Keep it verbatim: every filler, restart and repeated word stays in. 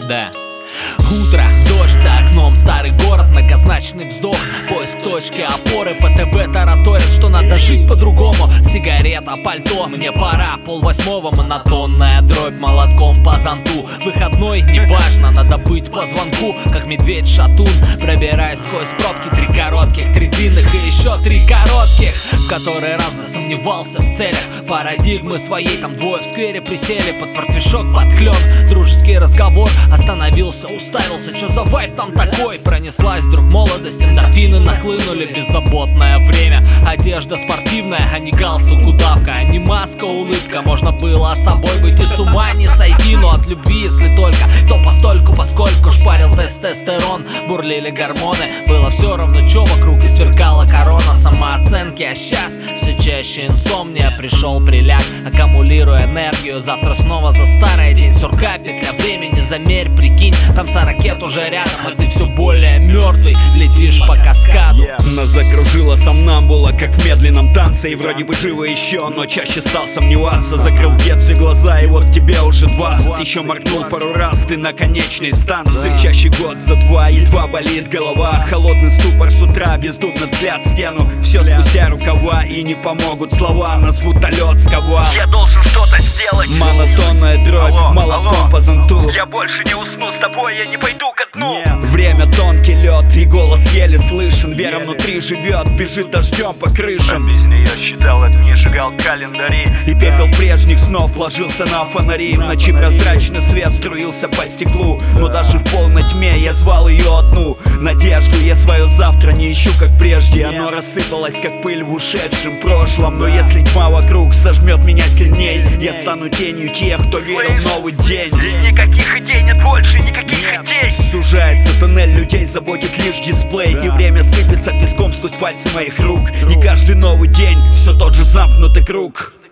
Да. Утро, дождь за окном, старый город, многозначный вздох, поиск точки опоры, по ТВ тараторит, что надо жить по-другому. Сигарета, пальто, мне пора, полвосьмого, монотонная дробь молотком по зонту. Выходной, неважно, надо быть по звонку, как медведь-шатун. Пробираюсь сквозь пробки, три коротких, три длинных и еще три коротких. В который раз засомневался в целях парадигмы своей, там двое в сквере присели под портвишок, под клен. Дружеский разговор остановился, уставился, чё за вайб там такой? Пронеслась вдруг молодость, эндорфины нахлынули, беззаботное время. Одежда спортивная, а не галстук, удавка, а не маска, улыбка. Можно было собой быть и с ума не сойти, но от любви, если только, то постольку, поскольку шпарил тестостерон, бурлили гормоны. Было все равно, чё вокруг, и сверкала корона самооценки. А сейчас все чаще инсомния, пришел приляг, аккумулируя энергию. Завтра снова за старый день, сурка, петля времени, замерь, прикинь, там ракет уже рядом, а ты все более мертвый, летишь по каскаду. Нас закружила сомнамбула, как в медленном танце. И вроде бы живо еще, но чаще стал сомневаться. Закрыл в детстве глаза, и вот тебе уже двадцать. Еще моргнул пару раз, ты на конечной станции. Чаще год за два, едва болит голова. Холодный ступор с утра, бездумный взгляд в стену. Все спустя рукава, и не помогут слова. Нас будто лед сковал. Я должен что-то сделать. Монотонная дробь, алло, молотком алло. по зонту. Я больше не усну с тобой, я не пойду ко дну. Нет. Время тонкий лед, и голос еле слышен. Вера внутри живет, бежит дождем по крышам. Без нее считал огни, сжигал календари. И пепел прежних снов ложился на фонари. В ночи прозрачный свет струился по стеклу. Но даже в полной тьме я звал ее одну надежду. Я свое завтра не ищу, как прежде. Оно рассыпалось, как пыль в ушедшем прошлом. Но если тьма вокруг сожмет меня сильней, я стану тенью тех, кто верил в новый день. И никаких идей нет больше, никаких идей. Сужается тоннель, людей заботит лишь дисплей. И время сыпется песком сквозь пальцы моих рук. И каждый новый день все тот же замкнутый круг.